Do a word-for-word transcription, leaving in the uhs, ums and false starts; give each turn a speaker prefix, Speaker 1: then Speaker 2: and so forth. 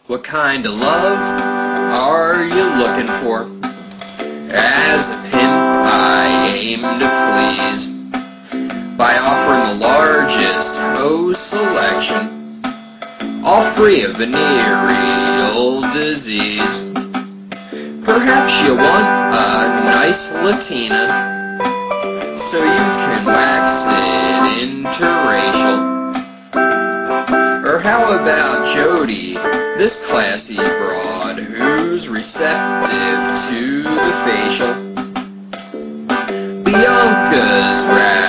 Speaker 1: What kind of love are you looking for? As a pimp, I aim to please by offering the largest hose selection, all free of venereal disease. Perhaps you want a nice Latina so you can wax it interracial. Or how about Jody, this classy broad who's receptive to the facial? Bianca's rap